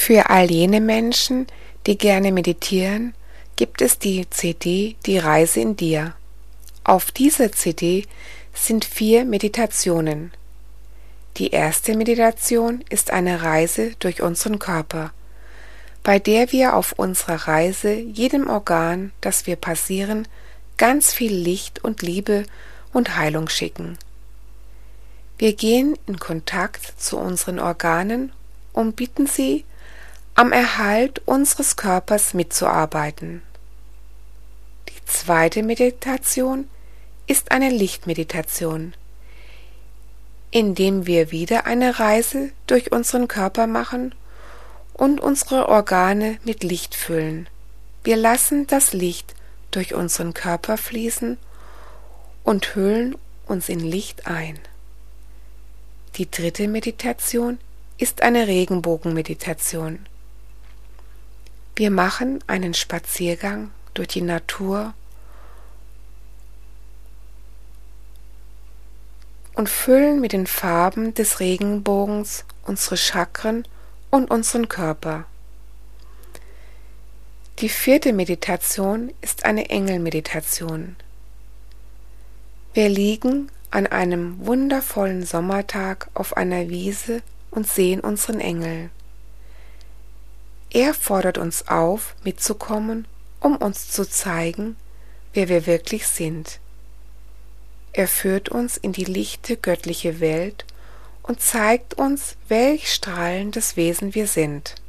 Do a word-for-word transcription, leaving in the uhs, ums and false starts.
Für all jene Menschen, die gerne meditieren, gibt es die C D Die Reise in dir. Auf dieser C D sind vier Meditationen. Die erste Meditation ist eine Reise durch unseren Körper, bei der wir auf unserer Reise jedem Organ, das wir passieren, ganz viel Licht und Liebe und Heilung schicken. Wir gehen in Kontakt zu unseren Organen und bitten sie, am Erhalt unseres Körpers mitzuarbeiten. Die zweite Meditation ist eine Lichtmeditation, indem wir wieder eine Reise durch unseren Körper machen und unsere Organe mit Licht füllen. Wir lassen das Licht durch unseren Körper fließen und hüllen uns in Licht ein. Die dritte Meditation ist eine Regenbogenmeditation. Wir machen einen Spaziergang durch die Natur und füllen mit den Farben des Regenbogens unsere Chakren und unseren Körper. Die vierte Meditation ist eine Engelmeditation. Wir liegen an einem wundervollen Sommertag auf einer Wiese und sehen unseren Engel. Er fordert uns auf, mitzukommen, um uns zu zeigen, wer wir wirklich sind. Er führt uns in die lichte göttliche Welt und zeigt uns, welch strahlendes Wesen wir sind.